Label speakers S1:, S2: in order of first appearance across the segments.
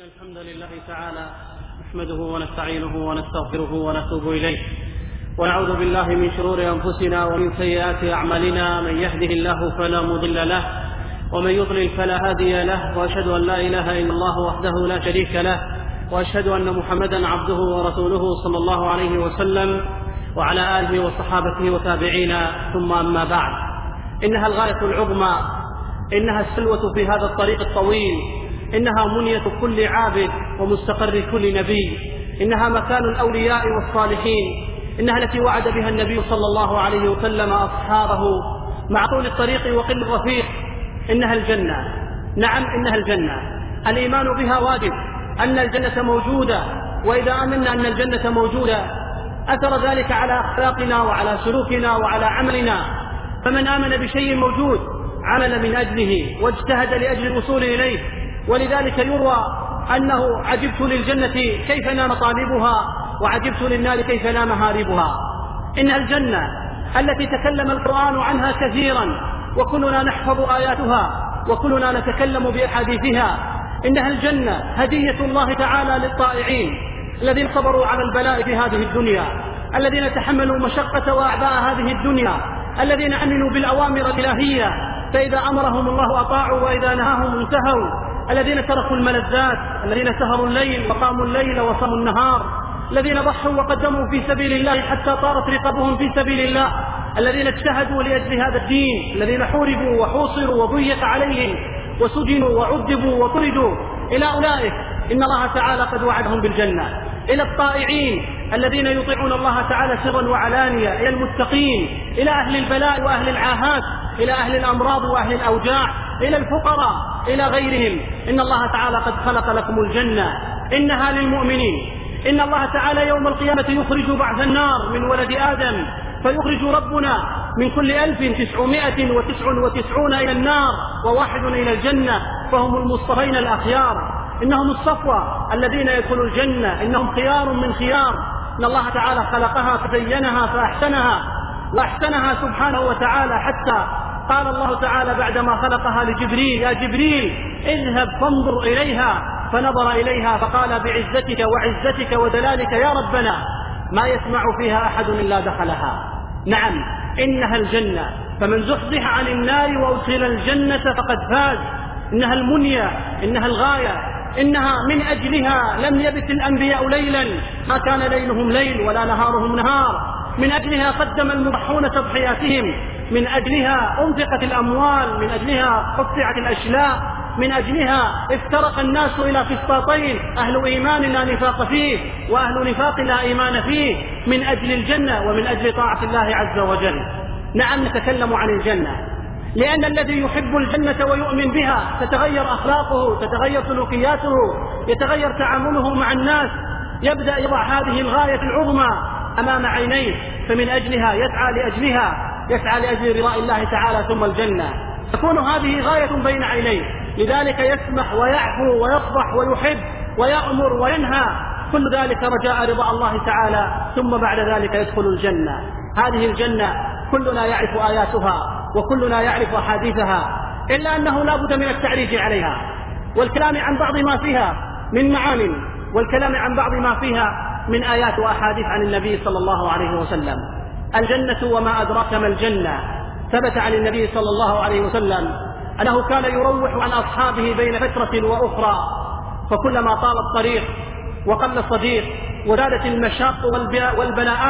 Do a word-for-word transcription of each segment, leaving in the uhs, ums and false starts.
S1: الحمد لله تعالى نحمده ونستعينه ونستغفره ونتوب إليه، ونعوذ بالله من شرور أنفسنا ومن سيئات أعمالنا. من يهده الله فلا مضل له ومن يضلل فلا هادي له، وأشهد أن لا إله إلا الله وحده لا شريك له، وأشهد أن محمدا عبده ورسوله صلى الله عليه وسلم وعلى آله وصحابته وتابعين، ثم أما بعد. إنها الغاية العظمى، إنها السلوة في هذا الطريق الطويل، إنها منية كل عابد ومستقر كل نبي، إنها مكان الأولياء والصالحين، إنها التي وعد بها النبي صلى الله عليه وسلم أصحابه مع طول الطريق وقل الرفيق. إنها الجنة، نعم إنها الجنة. الإيمان بها واجب، أن الجنة موجودة، وإذا آمنا أن الجنة موجودة أثر ذلك على أخلاقنا وعلى سلوكنا وعلى عملنا. فمن آمن بشيء موجود عمل من أجله واجتهد لأجل الوصول إليه، ولذلك يروى أنه عجبت للجنة كيف نام طالبها وعجبت للنار كيف نام هاربها. إنها الجنة التي تكلم القرآن عنها كثيرا، وكلنا نحفظ آياتها وكلنا نتكلم بأحاديثها. إنها الجنة هدية الله تعالى للطائعين الذين صبروا على البلاء في هذه الدنيا، الذين تحملوا مشقة وأعباء هذه الدنيا، الذين عملوا بالأوامر الإلهية فإذا أمرهم الله أطاعوا وإذا نهاهم انتهوا، الذين تركوا الملذات، الذين سهروا الليل وقاموا الليل وصاموا النهار، الذين ضحوا وقدموا في سبيل الله حتى طارت رقابهم في سبيل الله، الذين اجتهدوا لأجل هذا الدين، الذين حوربوا وحوصروا وضيق عليهم وسجنوا وعذبوا وطردوا. إلى أولئك إن الله تعالى قد وعدهم بالجنة. إلى الطائعين الذين يطيعون الله تعالى سرا وعلانية، إلى المتقين، إلى أهل البلاء وأهل العاهات، إلى أهل الأمراض وأهل الأوجاع، إلى الفقراء، إلى غيرهم، إن الله تعالى قد خلق لكم الجنة. إنها للمؤمنين. إن الله تعالى يوم القيامة يخرج بعث النار من ولد آدم، فيخرج ربنا من كل ألف تسعمائة وتسع وتسعون إلى النار وواحد إلى الجنة، فهم المصطفين الأخيار. إنهم الصفوة الذين يدخلوا الجنة، إنهم خيار من خيار. إن الله تعالى خلقها فزينها فأحسنها وأحسنها سبحانه وتعالى، حتى قال الله تعالى بعدما خلقها لجبريل: يا جبريل اذهب فانظر إليها، فنظر إليها فقال: بعزتك وعزتك ودلالك يا ربنا ما يسمع فيها أحد إلا دخلها. نعم إنها الجنة، فمن زحزح عن النار وأدخل الجنة فقد فاز. إنها المنية، إنها الغاية، إنها من أجلها لم يبت الأنبياء ليلا ما كان ليلهم ليل ولا نهارهم نهار. من أجلها قدم المضحون تضحياتهم، من أجلها أنفقت الأموال، من أجلها قطعت الأشلاء، من أجلها افترق الناس إلى فسطاطين، أهل إيمان لا نفاق فيه وأهل نفاق لا إيمان فيه، من أجل الجنة ومن أجل طاعة الله عز وجل. نعم نتكلم عن الجنة لأن الذي يحب الجنة ويؤمن بها تتغير أخلاقه، تتغير سلوكياته، يتغير تعامله مع الناس، يبدأ يضع هذه الغاية العظمى أمام عينيه، فمن أجلها يسعى لأجلها، يسعى لأجل رضاء الله تعالى ثم الجنة. تكون هذه غاية بين عينيه، لذلك يسمح ويعفو ويصفح ويحب ويأمر وينهى، كل ذلك رجاء رضا الله تعالى، ثم بعد ذلك يدخل الجنة. هذه الجنة كلنا يعرف آياتها وكلنا يعرف أحاديثها، إلا أنه لا بد من التعريج عليها والكلام عن بعض ما فيها من معان، والكلام عن بعض ما فيها من آيات وأحاديث عن النبي صلى الله عليه وسلم. الجنة وما أدراك ما الجنة. ثبت عن النبي صلى الله عليه وسلم أنه كان يروح عن أصحابه بين فترة وأخرى، فكلما طال الطريق وقل الصديق وزادت المشاق والبلاءات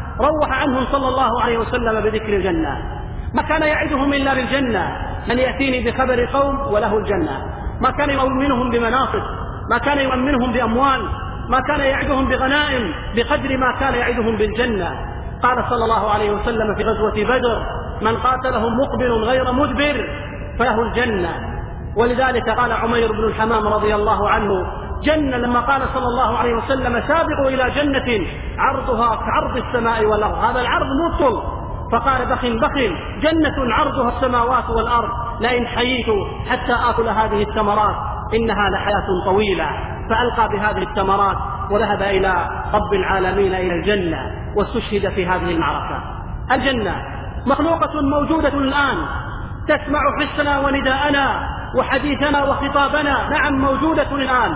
S1: روح عنهم صلى الله عليه وسلم بذكر الجنة. ما كان يعدهم إلا بالجنة: من يأتيني بخبر قوم وله الجنة. ما كان يؤمنهم بمناصب، ما كان يؤمنهم بأموال، ما كان يعدهم بغنائم بقدر ما كان يعدهم بالجنة. قال صلى الله عليه وسلم في غزوة بدر: من قاتلهم مقبل غير مدبر فله الجنة. ولذلك قال عمير بن الحمام رضي الله عنه: جنة لما قال صلى الله عليه وسلم: سابقوا إلى جنة عرضها كعرض السماء والأرض. هذا العرض مطل، فقال: بخل بخل، جنة عرضها السماوات والأرض، لئن حييت حتى آكل هذه الثمرات إنها لحياة طويلة. فألقى بهذه الثمرات وذهب إلى رب العالمين إلى الجنة، واستشهد في هذه المعركة. الجنة مخلوقة موجودة الآن، تسمع حسنا ونداءنا وحديثنا وخطابنا. نعم موجودة الآن،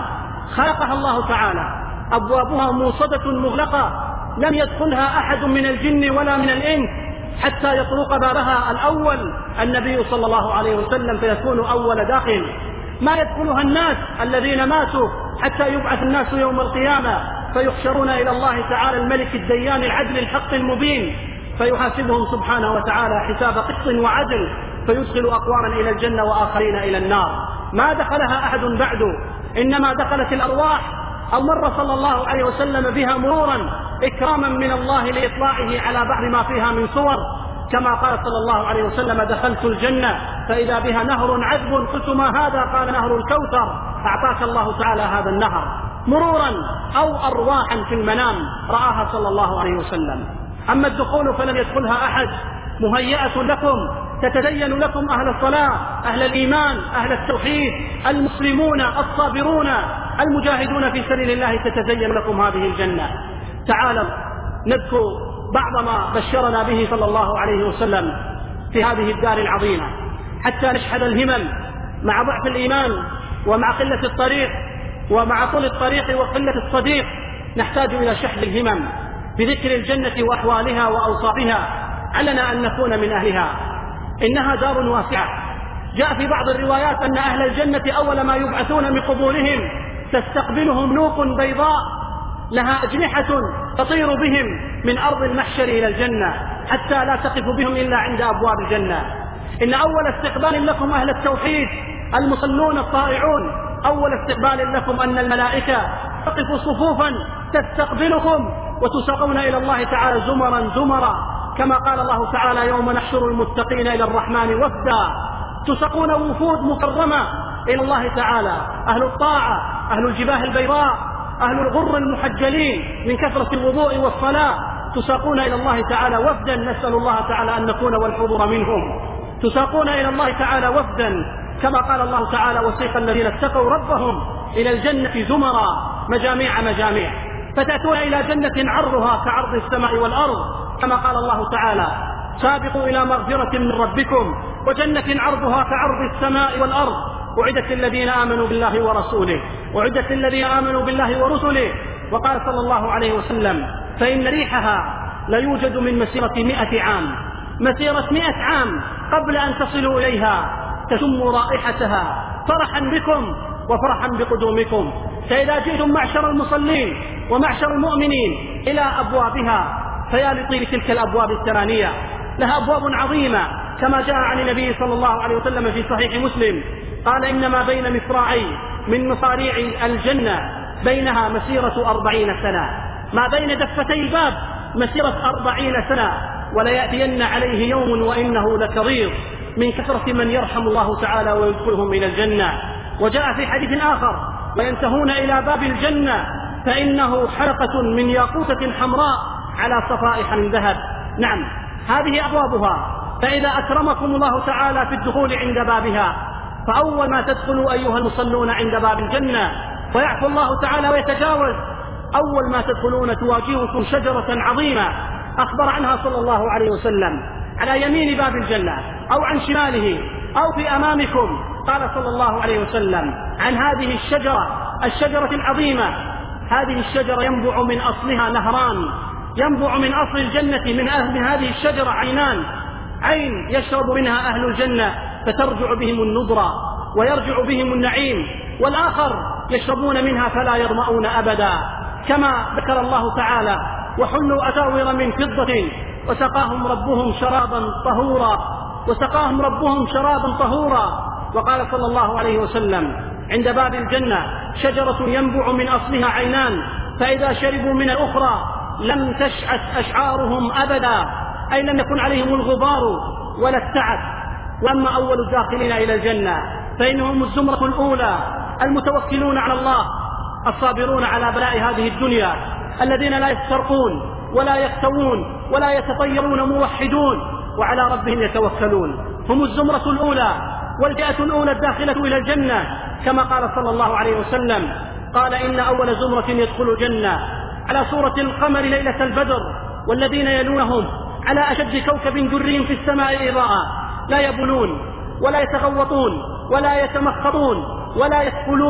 S1: خلقها الله تعالى، أبوابها موصدة مغلقة، لم يدخلها أحد من الجن ولا من الإنس حتى يطرق بابها الأول النبي صلى الله عليه وسلم فيكون أول داخل. ما يدخلها الناس الذين ماتوا حتى يبعث الناس يوم القيامة فيحشرون إلى الله تعالى الملك الديان العدل الحق المبين، فيحاسبهم سبحانه وتعالى حساب قسط وعدل، فيدخل أقواما إلى الجنة وآخرين إلى النار. ما دخلها أحد بعد، إنما دخلت الأرواح أو مر صلى الله عليه وسلم بها مرورا إكراما من الله لإطلاعه على بعض ما فيها من صور، كما قال صلى الله عليه وسلم: دخلت الجنة فإذا بها نهر عذب، قلت ما هذا؟ قال: نهر الكوثر، أعطاك الله تعالى هذا النهر، مرورا أو أرواحا في المنام رآها صلى الله عليه وسلم. أما الدخول فلم يدخلها أحد، مهيئة لكم، تتزين لكم أهل الصلاة، أهل الإيمان، أهل التوحيد، المسلمون الصابرون المجاهدون في سبيل الله، تتزين لكم هذه الجنة. تعالوا نذكر بعض ما بشرنا به صلى الله عليه وسلم في هذه الدار العظيمة، حتى نشحذ الهمم مع ضعف الإيمان ومع قلة الطريق ومع طول الطريق وقلة الصديق. نحتاج إلى شحذ الهمم بذكر الجنة وأحوالها وأوصافها، علنا أن نكون من أهلها. إنها دار واسعة. جاء في بعض الروايات أن أهل الجنة أول ما يبعثون من قبورهم تستقبلهم نوق بيضاء لها أجنحة تطير بهم من أرض المحشر إلى الجنة، حتى لا تقف بهم إلا عند أبواب الجنة. إن أول استقبال لكم أهل التوحيد المصلون الطائعون، أول استقبال لكم أن الملائكة تقف صفوفا تستقبلكم وتساقون إلى الله تعالى زمرا زمرا، كما قال الله تعالى: يوم نحشر المتقين إلى الرحمن وفدا. تساقون وفود مكرمة إلى الله تعالى، أهل الطاعة، أهل الجباه البيضاء، أهل الغر المحجلين من كثرة الوضوء والصلاة، تساقون إلى الله تعالى وفدا. نسأل الله تعالى أن نكون والحضور منهم. تساقون إلى الله تعالى وفدا، كما قال الله تعالى: وسيق الذين اتقوا ربهم إلى الجنة زمرا مجاميع مجاميع، فتأتون إلى جنة عرضها كعرض السماء والأرض، كما قال الله تعالى: سابقوا إلى مغفرة من ربكم وجنة عرضها كعرض السماء والأرض، أعدت الذين آمنوا بالله ورسوله، أعدت الذين آمنوا بالله ورسله. وقال صلى الله عليه وسلم: فإن ريحها لا يوجد من مسيرة مئة عام، مسيرة مئة عام قبل أن تصلوا إليها، تشم رائحتها فرحا بكم وفرحا بقدومكم. فإذا جئتم معشر المصلين ومعشر المؤمنين إلى أبوابها، فيا لطيب تلك الأبواب الثمانية، لها أبواب عظيمة، كما جاء عن النبي صلى الله عليه وسلم في صحيح مسلم قال: إنما بين مصراعي من مصاريع الجنة بينها مسيرة أربعين سنة، ما بين دفتي الباب مسيرة أربعين سنة، وليأتين عليه يوم وإنه لكظيظ من كثرة من يرحم الله تعالى ويدخلهم إلى الجنة. وجاء في حديث آخر: وينتهون إلى باب الجنة فإنه حلقة من ياقوتة حمراء على صفائح من ذهب. نعم، هذه أبوابها. فإذا أكرمكم الله تعالى في الدخول عند بابها، فأول ما تدخلوا أيها المصلون عند باب الجنة ويعفو الله تعالى ويتجاوز، أول ما تدخلون تواجهكم شجرة عظيمة أخبر عنها صلى الله عليه وسلم على يمين باب الجنة أو عن شماله أو في أمامكم. قال صلى الله عليه وسلم عن هذه الشجرة، الشجرة العظيمة: هذه الشجرة ينبع من أصلها نهران، ينبع من أصل الجنة من أهل هذه الشجرة عينان، عين يشرب منها أهل الجنة فترجع بهم النضرة ويرجع بهم النعيم، والآخر يشربون منها فلا يظمؤون أبدا، كما ذكر الله تعالى: وحلوا أساور من فضة وسقاهم ربهم شرابا طهورا، وسقاهم ربهم شرابا طهورا. وقال صلى الله عليه وسلم عند باب الجنة: شجرة ينبع من أصلها عينان، فإذا شربوا من الأخرى لم تشعث أشعارهم أبدا، أي لم يكن عليهم الغبار ولا التعب. وأما أول الداخلين إلى الجنة فإنهم الزمرة الأولى، المتوكلون على الله، الصابرون على بلاء هذه الدنيا، الذين لا يسترقون ولا يكتوون ولا يتطيرون، موحدون وعلى ربهم يتوكلون. هم الزمرة الأولى والفئة الأولى الداخلة إلى الجنة، كما قال صلى الله عليه وسلم: قال: إن أول زمرة يدخل الجنة على صورة القمر ليلة البدر، والذين يلونهم على أشد كوكب دري في السماء إضاءة، لا يبلون ولا يتغوطون ولا يتمخطون ولا يسفلون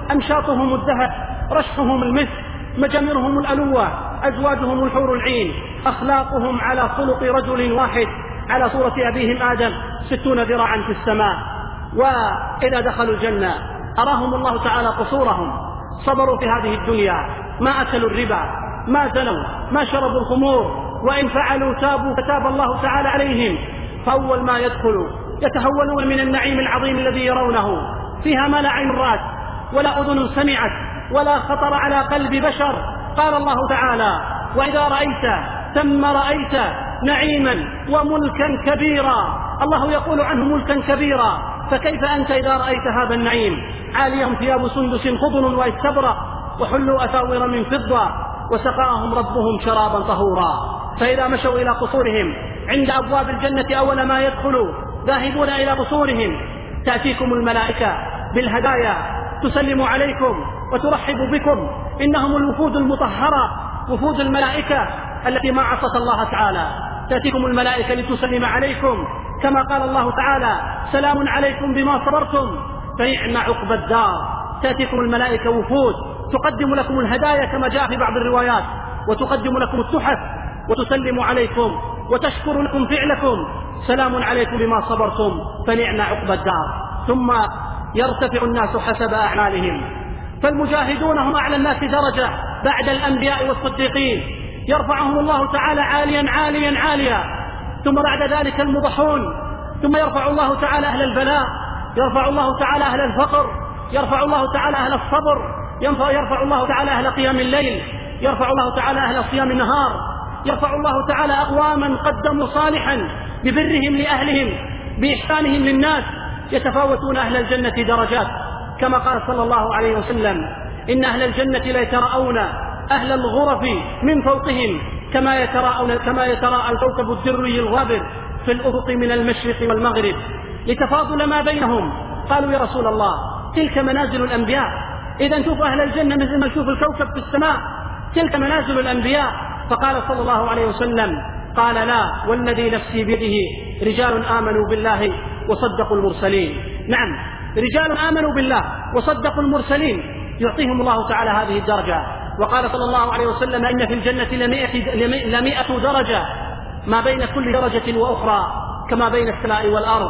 S1: أمشاطهم الذهب، رشحهم المسك، مجامرهم الألوة، أزواجهم الحور العين، أخلاقهم على خلق رجل واحد على صورة أبيهم آدم، ستون ذراعا في السماء. وإذا دخلوا الجنة أراهم الله تعالى قصورهم، صبروا في هذه الدنيا، ما أكلوا الربا، ما زنوا، ما شربوا الخمور، وإن فعلوا تابوا فتاب الله تعالى عليهم. فأول ما يدخلوا يتهولون من النعيم العظيم الذي يرونه، فيها ما لا عين رأت ولا أذن سمعت ولا خطر على قلب بشر. قال الله تعالى: وإذا رأيت ثم رأيت نعيما وملكا كبيرا. الله يقول عنه ملكا كبيرا، فكيف أنت إذا رأيت هذا النعيم؟ عاليهم ثياب سندس خضر واستبرق، وحلوا أساور من فضة، وسقاهم ربهم شرابا طهورا. فإذا مشوا إلى قصورهم عند أبواب الجنة أول ما يدخلوا ذاهبون إلى قصورهم تأتيكم الملائكة بالهدايا، تسلم عليكم وترحب بكم. إنهم الوفود المطهرة، وفود الملائكة التي ما عصت الله تعالى. تأتيكم الملائكة لتسلم عليكم، كما قال الله تعالى: سلام عليكم بما صبرتم فنعم عقبى الدار. تأتيكم الملائكة وفود تقدم لكم الهدايا كما جاء في بعض الروايات، وتقدم لكم التحف وتسلم عليكم وتشكر لكم فعلكم. سلام عليكم بما صبرتم فنعم عقبى الدار. ثم يرتفع الناس حسب أعمالهم، فالمجاهدون هم أعلى الناس درجة بعد الأنبياء والصديقين، يرفعهم الله تعالى عاليا عاليا عاليا. ثم بعد ذلك المضحون، ثم يرفع الله تعالى أهل البلاء، يرفع الله تعالى أهل الفقر، يرفع الله تعالى أهل الصبر، يرفع الله تعالى أهل قيام الليل، يرفع الله تعالى أهل صيام النهار، يرفع الله تعالى أقواما قدموا صالحا ببرهم لأهلهم بإحسانهم للناس، يتفاوتون أهل الجنة درجات، كما قال صلى الله عليه وسلم: إن أهل الجنة ليتراءون أهل الغرف من فوقهم كما يتراءون كما يتراءى الكوكب الدري الغابر في الأفق من المشرق والمغرب، لتفاضل ما بينهم. قالوا: يا رسول الله، تلك منازل الأنبياء، إذا نشوف أهل الجنة مثل ما نشوف الكوكب في السماء، تلك منازل الأنبياء. فقال صلى الله عليه وسلم: قال: لا، والذي نفسي بيده رجال آمنوا بالله وصدقوا المرسلين. نعم، رجال آمنوا بالله وصدقوا المرسلين يعطيهم الله تعالى هذه الدرجة. وقال صلى الله عليه وسلم: إن في الجنة لمئة, لمئة درجة، ما بين كل درجة وأخرى كما بين السماء والأرض.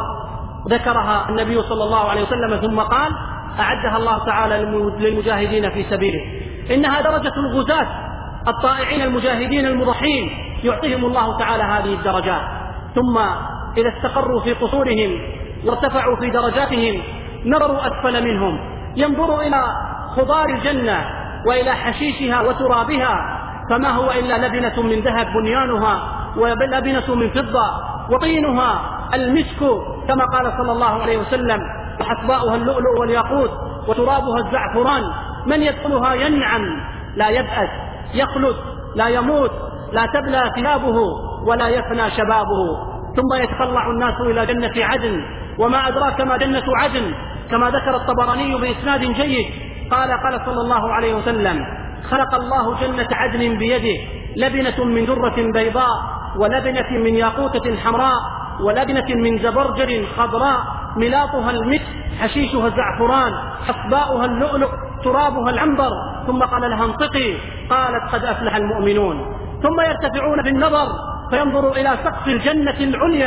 S1: ذكرها النبي صلى الله عليه وسلم ثم قال: أعدها الله تعالى للمجاهدين في سبيله. إنها درجة الغزاة الطائعين المجاهدين المضحين، يعطيهم الله تعالى هذه الدرجات. ثم إذا استقروا في قصورهم وارتفعوا في درجاتهم نظروا أسفل منهم، ينظروا إلى خضار الجنة وإلى حشيشها وترابها، فما هو إلا لبنة من ذهب بنيانها، ولبنة من فضة، وطينها المسك كما قال صلى الله عليه وسلم: وحصباؤها اللؤلؤ والياقوت، وترابها الزعفران. من يدخلها ينعم لا يبأس، يخلد لا يموت، لا تبلى ثيابه ولا يفنى شبابه. ثم يتطلع الناس إلى جنة عدن، وما أدراك ما جنة عدن، كما ذكر الطبراني بإسناد جيد قال قال صلى الله عليه وسلم: خلق الله جنة عدن بيده، لبنة من درة بيضاء، ولبنة من ياقوتة حمراء، ولبنة من زبرجر خضراء، ملاطها المسك، حشيشها الزعفران، حصباؤها اللؤلؤ، ترابها العنبر. ثم قال لها: انطقي. قالت: قد أفلح المؤمنون. ثم يرتفعون بالنظر فينظروا إلى سقف الجنة العليا،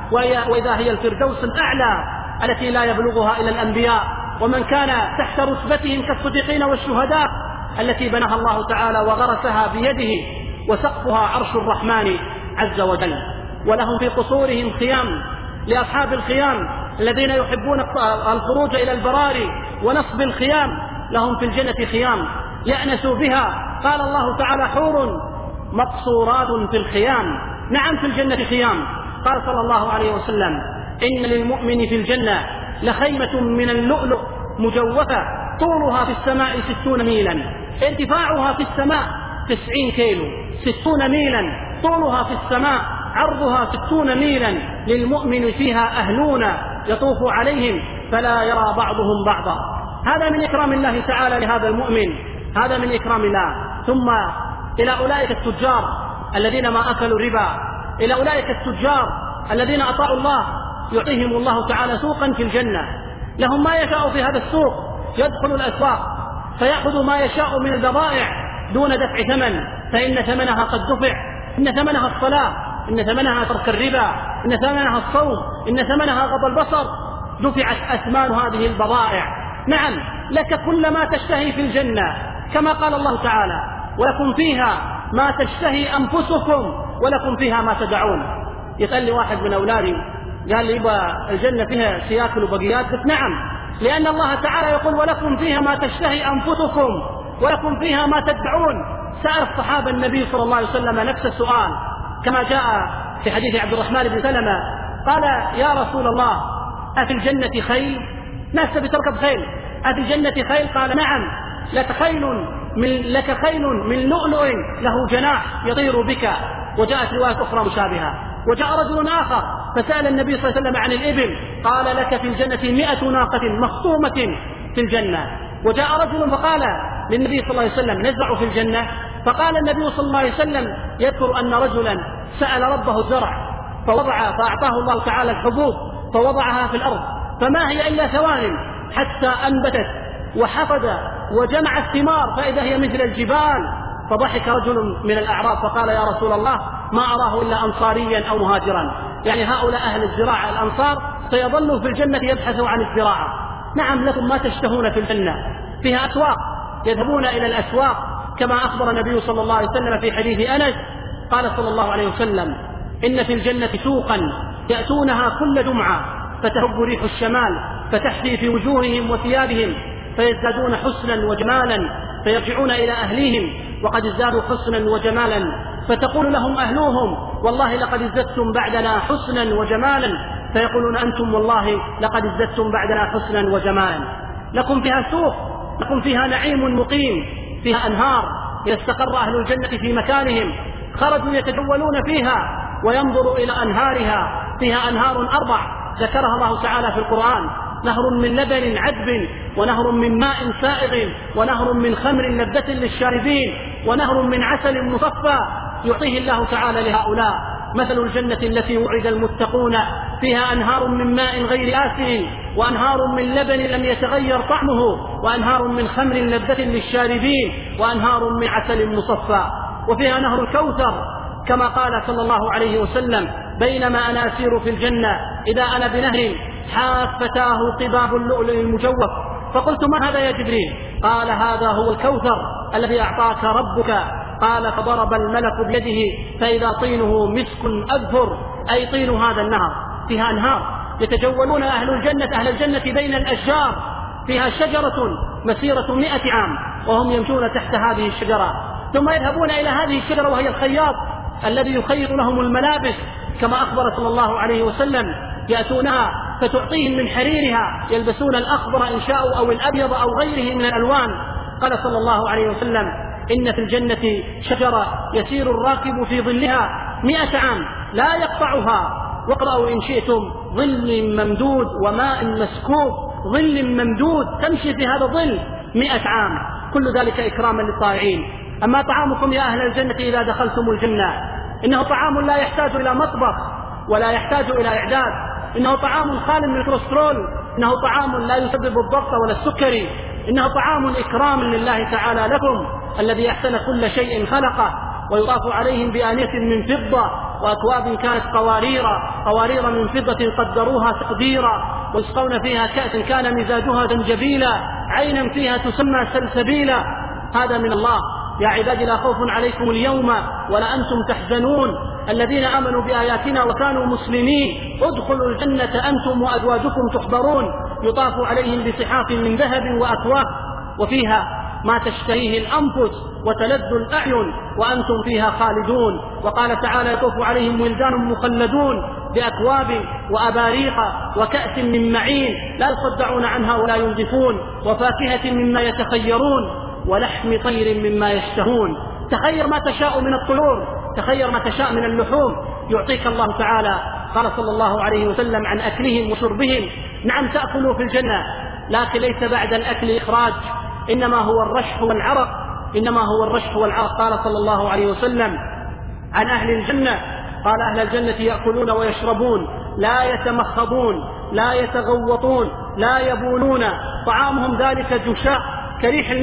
S1: وإذا هي الفردوس الأعلى التي لا يبلغها إلا الأنبياء، ومن كان تحت رتبتهم كالصديقين والشهداء، التي بناها الله تعالى وغرسها بيده، وسقفها عرش الرحمن عز وجل. ولهم في قصورهم خيام، لأصحاب الخيام الذين يحبون الخروج إلى البراري ونصب الخيام، لهم في الجنة خيام يأنسوا بها. قال الله تعالى: حور مقصورات في الخيام. نعم، في الجنة خيام. قال صلى الله عليه وسلم: إن للمؤمن في الجنة لخيمة من اللؤلؤ مجوفة، طولها في السماء ستون ميلا، ارتفاعها في السماء تسعين كيلو، ستون ميلا طولها في السماء، عرضها ستون ميلا. للمؤمن فيها أهلون يطوف عليهم فلا يرى بعضهم بعضا. هذا من إكرام الله تعالى لهذا المؤمن، هذا من إكرام الله. ثم إلى أولئك التجار الذين ما أكلوا الربا، إلى أولئك التجار الذين أطاعوا الله، يعطيهم الله تعالى سوقا في الجنة، لهم ما يشاء في هذا السوق. يدخل الأسواق فيأخذ ما يشاء من البضائع دون دفع ثمن، فإن ثمنها قد دفع. إن ثمنها الصلاة، إن ثمنها ترك الربا، إن ثمنها الصوم، إن ثمنها غض البصر. دفعت أثمان هذه البضائع. نعم، لك كل ما تشتهي في الجنة، كما قال الله تعالى: ولكم فيها ما تشتهي أنفسكم ولكم فيها ما تدعون. يسأل لي واحد من أولادي قال لي: يبقى الجنة فيها سياكل وبقيات؟ قلت: نعم، لأن الله تعالى يقول: ولكم فيها ما تشتهي أنفسكم ولكم فيها ما تدعون. سأل الصحابة النبي صلى الله عليه وسلم نفس السؤال، كما جاء في حديث عبد الرحمن بن سلمة، قال: يا رسول الله، أفي الجنة خيل؟ ناس بتركب خيل، أفي الجنة خيل؟ قال: نعم، لك خيل من لك خيل من لؤلؤ له جناح يطير بك. وجاءت رواية أخرى مشابهة. وجاء رجل آخر فسأل النبي صلى الله عليه وسلم عن الإبل، قال: لك في الجنة مئة ناقة مخطومة في الجنة. وجاء رجل فقال للنبي صلى الله عليه وسلم: نزرع في الجنة؟ فقال النبي صلى الله عليه وسلم: يذكر أن رجلا سأل ربه الزرع فوضع فأعطاه الله تعالى الحبوب فوضعها في الأرض، فما هي إلا ثوان حتى أنبتت وحفظ وجمع الثمار فإذا هي مثل الجبال. فضحك رجل من الأعراب فقال: يا رسول الله، ما أراه إلا أنصاريا أو مهاجرا. يعني هؤلاء أهل الزراعة الأنصار سيظلوا في الجنة يبحثوا عن الزراعة. نعم، لكم ما تشتهون في الجنة. فيها أسواق، يذهبون إلى الأسواق، كما أخبر النبي صلى الله عليه وسلم في حديث أنس، قال صلى الله عليه وسلم: إن في الجنة سوقا يأتونها كل جمعة فتهب ريح الشمال فتحفي في وجوههم وثيابهم فيزدادون حسنا وجمالا، فيرجعون إلى أهليهم وقد ازدادوا حسنا وجمالا، فتقول لهم أهلوهم: والله لقد ازددتم بعدنا حسنا وجمالا، فيقولون: أنتم والله لقد ازددتم بعدنا حسنا وجمالا. لكم فيها سوق، لكم فيها نعيم مقيم، فيها أنهار. إذا استقر أهل الجنة في مكانهم خرجوا يتجولون فيها وينظروا إلى أنهارها. فيها أنهار أربع ذكرها الله تعالى في القرآن: نهر من لبن عذب، ونهر من ماء سائغ، ونهر من خمر لذة للشاربين، ونهر من عسل مصفى. يعطيه الله تعالى لهؤلاء. مثل الجنة التي وعد المتقون: فيها أنهار من ماء غير آسن، وأنهار من لبن لم يتغير طعمه، وأنهار من خمر لذة للشاربين، وأنهار من عسل مصفى. وفيها نهر الكوثر، كما قال صلى الله عليه وسلم: بينما أنا أسير في الجنة إذا أنا بنهر حافتاه قباب اللؤلؤ المجوف، فقلت: ما هذا يا جبريل؟ قال: هذا هو الكوثر الذي أعطاك ربك. قال: فضرب الملك بيده فإذا طينه مسك أذفر، أي طين هذا النهر. فيها أنهار يتجولون أهل الجنة أهل الجنة بين الأشجار. فيها شجرة مسيرة مئة عام وهم يمشون تحت هذه الشجرة، ثم يذهبون إلى هذه الشجرة وهي الخياط الذي يخيط لهم الملابس، كما أخبر صلى الله عليه وسلم: يأتونها فتعطيهم من حريرها، يلبسون الأخضر إن شاءوا أو الأبيض أو غيره من الألوان. قال صلى الله عليه وسلم: إن في الجنة شجرة يسير الراكب في ظلها مئة عام لا يقطعها. واقرأوا إن شئتم: ظل ممدود وماء مسكوب. ظل ممدود تمشي في هذا الظل مئة عام، كل ذلك إكراما للطائعين. أما طعامكم يا أهل الجنة إذا دخلتم الجنة، إنه طعام لا يحتاج إلى مطبخ ولا يحتاج إلى إعداد، إنه طعام خال من الكوليسترول، إنه طعام لا يسبب الضغط ولا السكري، إنه طعام إكرام لله تعالى لكم الذي أحسن كل شيء خلقه. ويطاف عليهم بآنية من فضة وأكواب كانت قوارير قوارير من فضة قدروها تقديرا، ويسقون فيها كأس كان مزاجها زنجبيلا، عينا فيها تسمى سلسبيلا. هذا من الله. يا عبادي لا خوف عليكم اليوم ولا أنتم تحزنون الذين آمنوا بآياتنا وكانوا مسلمين ادخلوا الجنة أنتم وأزواجكم تحبرون يطاف عليهم بصحاف من ذهب وأكواب وفيها ما تشتهيه الأنفس وتلذ الأعين وأنتم فيها خالدون. وقال تعالى: يطوف عليهم ولدان مخلدون بأكواب وأباريق وكأس من معين لا يصدعون عنها ولا ينزفون، وفاكهة مما يتخيرون، ولحم طير مما يشتهون. تخير ما تشاء من الطيور، تخير ما تشاء من اللحوم يعطيك الله تعالى. قال صلى الله عليه وسلم عن أكلهم وشربهم: نعم تأكلوا في الجنة، لكن ليس بعد الأكل إخراج، إنما هو الرشح والعرق، إنما هو الرشح والعرق. قال صلى الله عليه وسلم عن أهل الجنة: قال أهل الجنة يأكلون ويشربون لا يتمخضون لا يتغوطون لا يبولون، طعامهم ذلك جشاء كريح المسك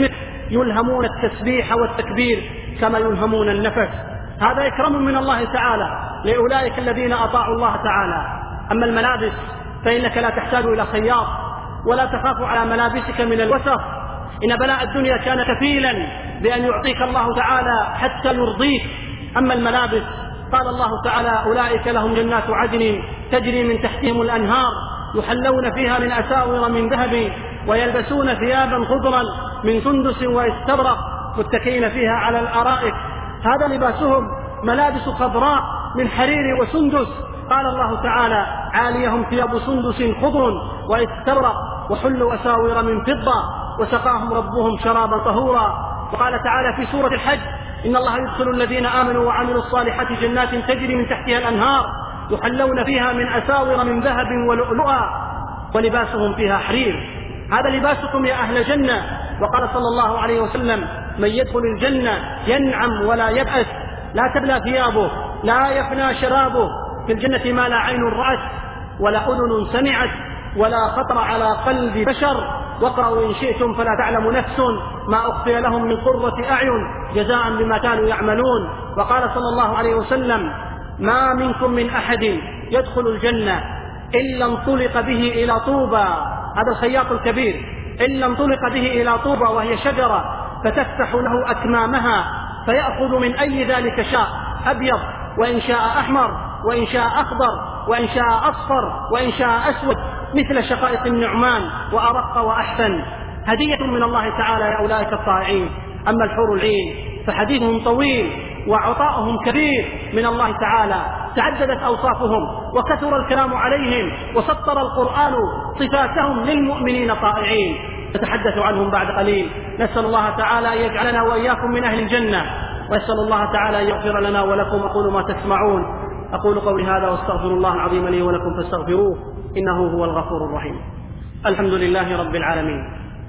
S1: يلهمون التسبيح والتكبير كما يلهمون النفس. هذا إكرام من الله تعالى لأولئك الذين أطاعوا الله تعالى. أما الملابس فإنك لا تحتاج إلى خياط ولا تخاف على ملابسك من الوسخ. إن بلاء الدنيا كان كفيلا بأن يعطيك الله تعالى حتى يرضيك. أما الملابس قال الله تعالى أولئك لهم جنات عدن تجري من تحتهم الأنهار يحلون فيها من أساور من ذهب ويلبسون ثيابا خضرا من سندس واستبرق متكئين فيها على الأرائك. هذا لباسهم ملابس خضراء من حرير وسندس. قال الله تعالى عاليهم ثياب سندس خضر واستبرق وحلوا أساور من فضة وسقاهم ربهم شرابا طهورا. وقال تعالى في سورة الحج إن الله يدخل الذين آمنوا وعملوا الصالحات جنات تجري من تحتها الأنهار يحلون فيها من أساور من ذهب ولؤلؤا ولباسهم فيها حرير. هذا لباسكم يا أهل الجنة. وقال صلى الله عليه وسلم من يدخل الجنة ينعم ولا يبأس لا تبلى ثيابه لا يفنى شرابه. في الجنة ما لا عين رأت ولا أذن سمعت ولا خطر على قلب بشر. واقرأوا إن شئتم فلا تعلم نفس ما أخفي لهم من قرة أعين جزاء بما كانوا يعملون. وقال صلى الله عليه وسلم ما منكم من أحد يدخل الجنة إلا انطلق به إلى طوبى. هذا الخياط الكبير إلا انطلق به إلى طوبى وهي شجرة فتفتح له أكمامها فيأخذ من أي ذلك شاء أبيض وإن شاء أحمر وإن شاء أخضر وإن شاء أصفر وإن شاء أسود مثل شقائق النعمان وأرق وأحسن. هدية من الله تعالى يا أولئك الطائعين. أما الحور العين فحديثهم طويل وعطاؤهم كبير من الله تعالى. تعددت أوصافهم وكثر الكلام عليهم وسطر القرآن صفاتهم للمؤمنين الطائعين. نتحدث عنهم بعد قليل. نسأل الله تعالى أن يجعلنا وإياكم من أهل الجنة وأسأل الله تعالى أن يغفر لنا ولكم. أقول ما تسمعون أقول قولي هذا واستغفر الله العظيم لي ولكم فاستغفروه إنه هو الغفور الرحيم. الحمد لله رب العالمين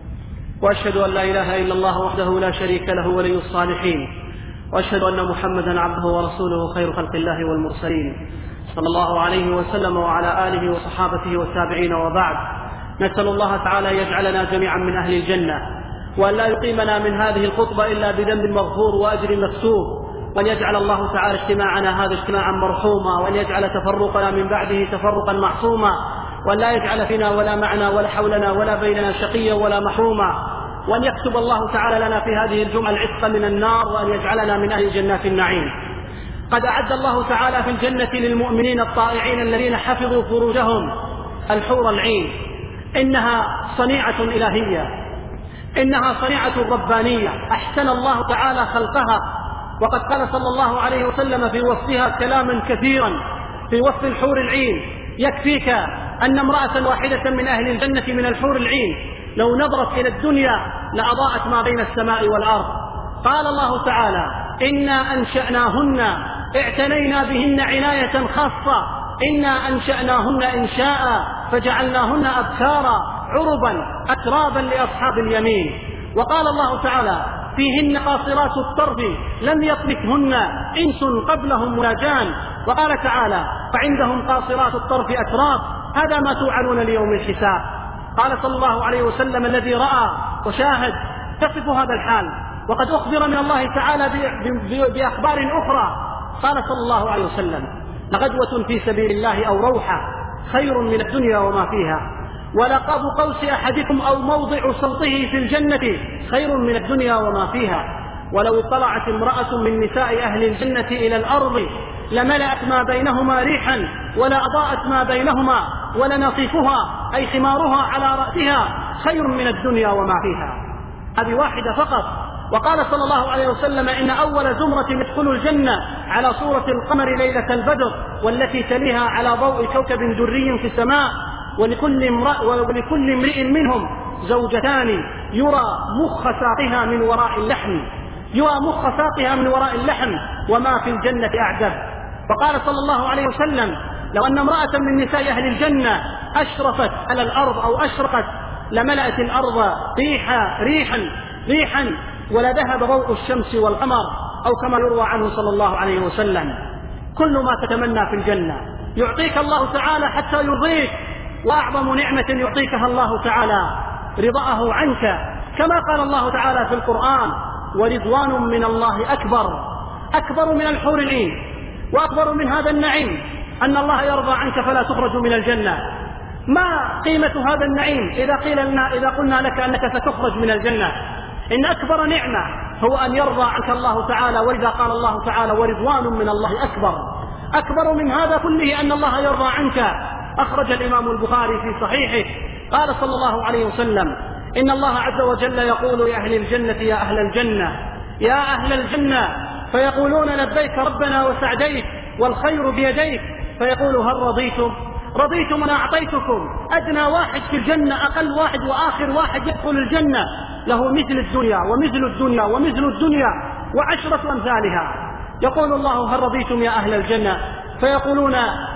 S1: وأشهد أن لا إله إلا الله وحده لا شريك له ولي الصالحين وأشهد أن محمدا عبده ورسوله خير خلق الله والمرسلين صلى الله عليه وسلم وعلى آله وصحابته والتابعين. وبعد نسأل الله تعالى أن يجعلنا جميعا من أهل الجنة وأن لا يقيمنا من هذه الخطبة إلا بذنب مغفور وأجر مكتوب وأن يجعل الله تعالى اجتماعنا هذا اجتماعا مرحوما وأن يجعل تفرقنا من بعده تفرقا معصوما وأن لا يجعل فينا ولا معنا ولا حولنا ولا بيننا شقيا ولا محروما وأن يكتب الله تعالى لنا في هذه الجمعة العتق من النار وأن يجعلنا من أهل جنات النعيم. قد أعد الله تعالى في الجنة للمؤمنين الطائعين الذين حفظوا فروجهم الحور العين. إنها صنيعة إلهية إنها صنيعة ربانية أحسن الله تعالى خلقها. وقد قال صلى الله عليه وسلم في وصفها كلاما كثيرا في وصف الحور العين. يكفيك أن امرأة واحدة من أهل الجنة من الحور العين لو نظرت إلى الدنيا لأضاءت ما بين السماء والأرض. قال الله تعالى إنا أنشأناهن اعتنينا بهن عناية خاصة إنا أنشأناهن إنشاء فجعلناهن أبكارا عربا أترابا لأصحاب اليمين. وقال الله تعالى فيهن قاصرات الطرف لم يطمثهن إنس قبلهم ولا جان. وقال تعالى فعندهم قاصرات الطرف أتراب هذا ما توعدون ليوم الحساب. قال صلى الله عليه وسلم الذي رأى وشاهد تصف هذا الحال. وقد أخبر من الله تعالى بأخبار أخرى. قال صلى الله عليه وسلم لغدوة في سبيل الله أو روحة خير من الدنيا وما فيها ولقاب قوس أحدكم أو موضع صوته في الجنة خير من الدنيا وما فيها. ولو اطلعت امرأة من نساء أهل الجنة إلى الأرض لملأت ما بينهما ريحا ولا أضاءت ما بينهما ولنصيفها أي خمارها على رأسها خير من الدنيا وما فيها. هذه واحدة فقط. وقال صلى الله عليه وسلم إن أول زمرة يدخل الجنة على صورة القمر ليلة البدر والتي تليها على ضوء كوكب دري في السماء ولكل امرئ ولكل امرئ منهم زوجتان يرى مخ ساقها من وراء اللحم يرى مخ ساقها من وراء اللحم وما في الجنة أعجب. وقال صلى الله عليه وسلم لو أن امرأة من نساء أهل الجنة أشرفت على الأرض أو أشرقت لملأت الأرض ريحا ريحا ريحا ولذهب ضوء الشمس والقمر أو كما يروى عنه صلى الله عليه وسلم. كل ما تتمنى في الجنة يعطيك الله تعالى حتى يرضيك. وأعظم نعمة يعطيكها الله تعالى رضاه عنك كما قال الله تعالى في القرآن: ورضوان من الله أكبر، أكبر من الحور العين وأكبر من هذا النعيم، أن الله يرضى عنك فلا تخرج من الجنة. ما قيمة هذا النعيم إذا قيل لنا إذا قلنا لك أنك ستخرج من الجنة؟ إن أكبر نعمة هو أن يرضى عنك الله تعالى. وإذا قال الله تعالى: ورضوان من الله أكبر، أكبر من هذا كله أن الله يرضى عنك. أخرج الإمام البخاري في صحيحه قال صلى الله عليه وسلم: إن الله عز وجل يقول لأهل الجنة: يا أهل الجنة، يا أهل الجنة، فيقولون: لبيك ربنا وسعديك والخير بيديك. فيقول: هل رضيتم؟ رضيتم أنا أعطيتكم. أدنى واحد في الجنة، أقل واحد وآخر واحد يدخل الجنة له مثل الدنيا ومثل الدنيا ومثل الدنيا وعشرة أمثالها. يقول الله: هل رضيتم يا أهل الجنة؟ فيقولون: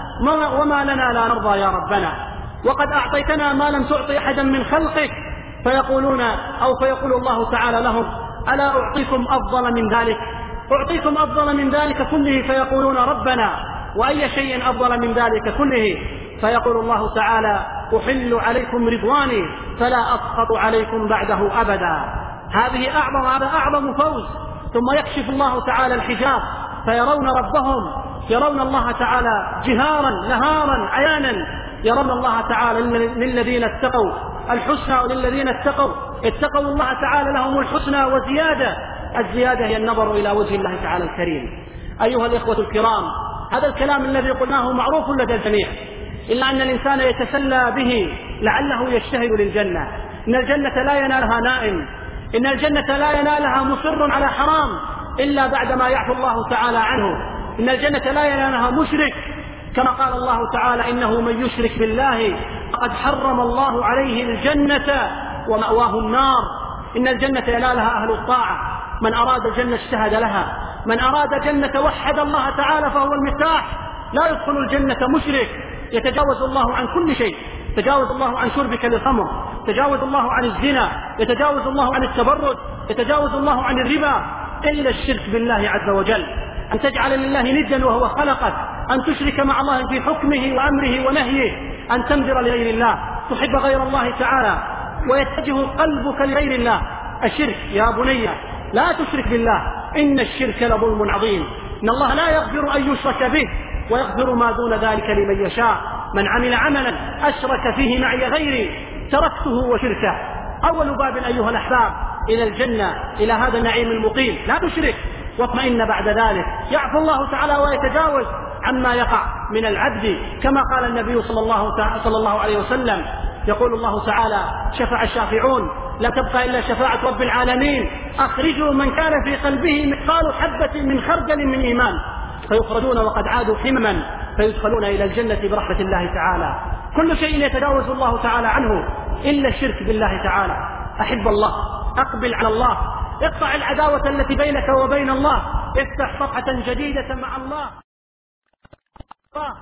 S1: وما لنا لا نرضى يا ربنا، وقد أعطيتنا ما لم تعطي أحدا من خلقك. فيقولون أو فيقول الله تعالى لهم: ألا أعطيكم أفضل من ذلك؟ أعطيكم أفضل من ذلك كله. فيقولون: ربنا وأي شيء أفضل من ذلك كله؟ فيقول الله تعالى: أحل عليكم رضواني فلا أسخط عليكم بعده أبدا. هذه أعظم هذا أعظم فوز. ثم يكشف الله تعالى الحجاب فيرون ربهم، يرون الله تعالى جهارا نهارا عيانا، يرون الله تعالى للذين اتقوا الحسنى، وللذين اتقوا اتقوا الله تعالى لهم الحسنى وزيادة. الزيادة هي النظر إلى وجه الله تعالى الكريم. أيها الإخوة الكرام، هذا الكلام الذي قلناه معروف لدى الجميع، إلا أن الإنسان يتسلى به لعله يجتهد للجنة. إن الجنة لا ينالها نائم، إن الجنة لا ينالها مصر على حرام إلا بعدما يعفو الله تعالى عنه. إن الجنة لا ينالها مشرك، كما قال الله تعالى: إنه من يشرك بالله فقد حرم الله عليه الجنة ومأواه النار. إن الجنة ينالها أهل الطاعة، من أراد الجنة اجتهد لها، من أراد الجنة وحد الله تعالى فهو المفتاح. لا يدخل الجنة مشرك. يتجاوز الله عن كل شيء، يتجاوز الله عن شربك للخمر، يتجاوز الله عن الزنا، يتجاوز الله عن التبرج، يتجاوز الله عن الربا، إلا الشرك بالله عز وجل. أن تجعل لله ندا وهو خلقك، أن تشرك مع الله في حكمه وأمره ونهيه، أن تنذر لغير الله، تحب غير الله تعالى ويتجه قلبك لغير الله. الشرك يا بني لا تشرك بالله، إن الشرك لظلم عظيم. إن الله لا يغفر أن يشرك به ويغفر ما دون ذلك لمن يشاء. من عمل عملا أشرك فيه معي غيري تركته وشركه. أول باب أيها الأحباب إلى الجنة، إلى هذا النعيم المقيم، لا تشرك واطمئن بعد ذلك. يعفو الله تعالى ويتجاوز عما يقع من العبد، كما قال النبي صلى الله, تعالى صلى الله عليه وسلم: يقول الله تعالى: شفع الشافعون لا تبقى إلا شفاعة رب العالمين، أخرجوا من كان في قلبه مثقال حبة من خردل من إيمان، فيخرجون وقد عادوا حمما فيدخلون إلى الجنة برحمة الله تعالى. كل شيء يتجاوز الله تعالى عنه إلا الشرك بالله تعالى. أحب الله، أقبل على الله، اقطع العداوة التي بينك وبين الله، افتح صفحة جديدة مع الله.